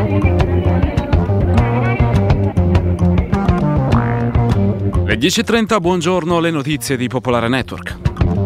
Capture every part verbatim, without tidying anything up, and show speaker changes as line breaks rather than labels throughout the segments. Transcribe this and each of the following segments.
Le dieci e trenta, buongiorno, le notizie di Popolare Network.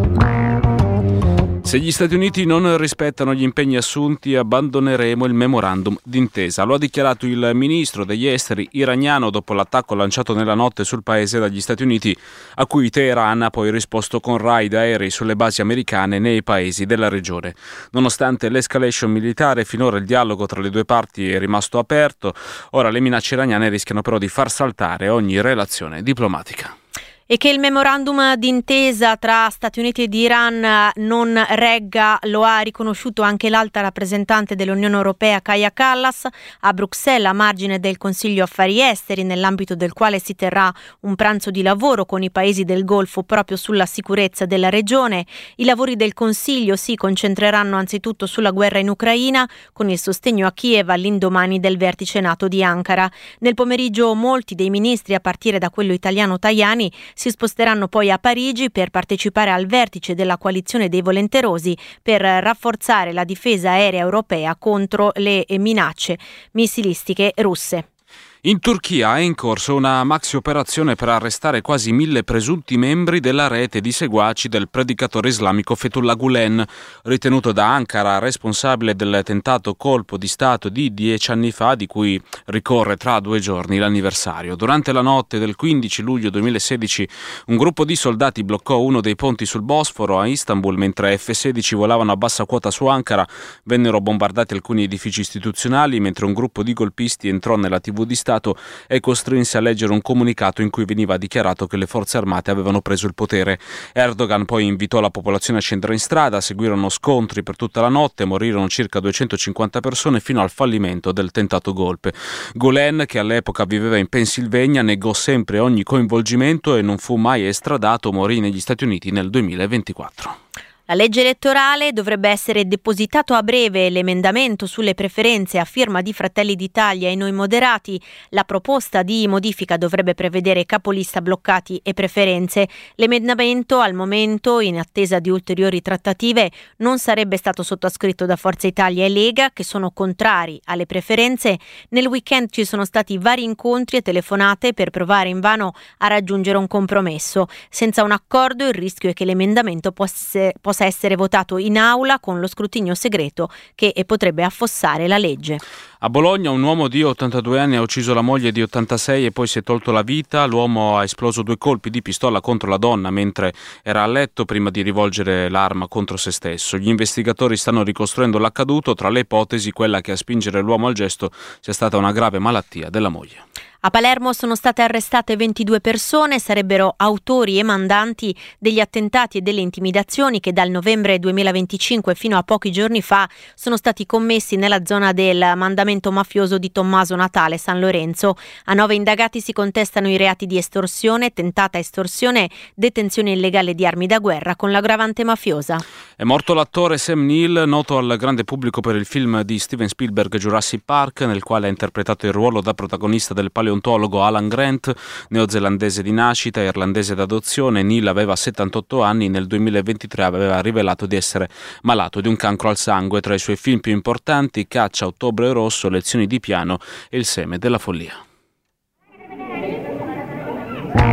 Se gli Stati Uniti non rispettano gli impegni assunti, abbandoneremo il memorandum d'intesa. Lo ha dichiarato il ministro degli esteri iraniano dopo l'attacco lanciato nella notte sul paese dagli Stati Uniti, a cui Teheran ha poi risposto con raid aerei sulle basi americane nei paesi della regione. Nonostante l'escalation militare, finora il dialogo tra le due parti è rimasto aperto. Ora le minacce iraniane rischiano però di far saltare ogni relazione diplomatica.
E che il memorandum d'intesa tra Stati Uniti ed Iran non regga lo ha riconosciuto anche l'alta rappresentante dell'Unione Europea Kaja Kallas a Bruxelles a margine del Consiglio Affari Esteri, nell'ambito del quale si terrà un pranzo di lavoro con i paesi del Golfo proprio sulla sicurezza della regione. I lavori del Consiglio si concentreranno anzitutto sulla guerra in Ucraina, con il sostegno a Kiev all'indomani del vertice NATO di Ankara. Nel pomeriggio molti dei ministri, a partire da quello italiano Tajani, si sposteranno poi a Parigi per partecipare al vertice della coalizione dei volenterosi per rafforzare la difesa aerea europea contro le minacce missilistiche russe.
In Turchia è in corso una maxi operazione per arrestare quasi mille presunti membri della rete di seguaci del predicatore islamico Fethullah Gulen, ritenuto da Ankara responsabile del tentato colpo di Stato di dieci anni fa, di cui ricorre tra due giorni l'anniversario. Durante la notte del quindici luglio duemilasedici un gruppo di soldati bloccò uno dei ponti sul Bosforo a Istanbul mentre F sedici volavano a bassa quota su Ankara. Vennero bombardati alcuni edifici istituzionali mentre un gruppo di golpisti entrò nella tivù di Stato e costrinse a leggere un comunicato in cui veniva dichiarato che le forze armate avevano preso il potere. Erdogan poi invitò la popolazione a scendere in strada, seguirono scontri per tutta la notte, morirono circa duecentocinquanta persone fino al fallimento del tentato golpe. Gulen, che all'epoca viveva in Pennsylvania, negò sempre ogni coinvolgimento e non fu mai estradato, morì negli Stati Uniti nel duemilaventiquattro.
La legge elettorale dovrebbe essere depositato a breve l'emendamento sulle preferenze a firma di Fratelli d'Italia e Noi Moderati. La proposta di modifica dovrebbe prevedere capolista bloccati e preferenze. L'emendamento, al momento, in attesa di ulteriori trattative, non sarebbe stato sottoscritto da Forza Italia e Lega, che sono contrari alle preferenze. Nel weekend ci sono stati vari incontri e telefonate per provare invano a raggiungere un compromesso. Senza un accordo, il rischio è che l'emendamento possa possa essere votato in aula con lo scrutinio segreto che potrebbe affossare la legge.
A Bologna un uomo di ottantadue anni ha ucciso la moglie di ottantasei e poi si è tolto la vita. L'uomo ha esploso due colpi di pistola contro la donna mentre era a letto prima di rivolgere l'arma contro se stesso. Gli investigatori stanno ricostruendo l'accaduto, tra le ipotesi quella che a spingere l'uomo al gesto sia stata una grave malattia della moglie.
A Palermo sono state arrestate ventidue persone, sarebbero autori e mandanti degli attentati e delle intimidazioni che dal novembre duemilaventicinque fino a pochi giorni fa sono stati commessi nella zona del mandamento mafioso di Tommaso Natale San Lorenzo. A nove indagati si contestano i reati di estorsione, tentata estorsione, detenzione illegale di armi da guerra con l'aggravante mafiosa.
È morto l'attore Sam Neill, noto al grande pubblico per il film di Steven Spielberg Jurassic Park, nel quale ha interpretato il ruolo da protagonista del paleontologo Alan Grant. Neozelandese di nascita, irlandese d'adozione, Neill aveva settantotto anni. Nel duemilaventitré aveva rivelato di essere malato di un cancro al sangue. Tra i suoi film più importanti: Caccia, Ottobre rosso, Lezioni di piano e Il seme della follia.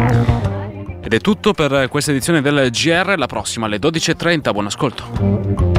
Ed è tutto per questa edizione del G R, la prossima alle dodici e trenta. Buon ascolto.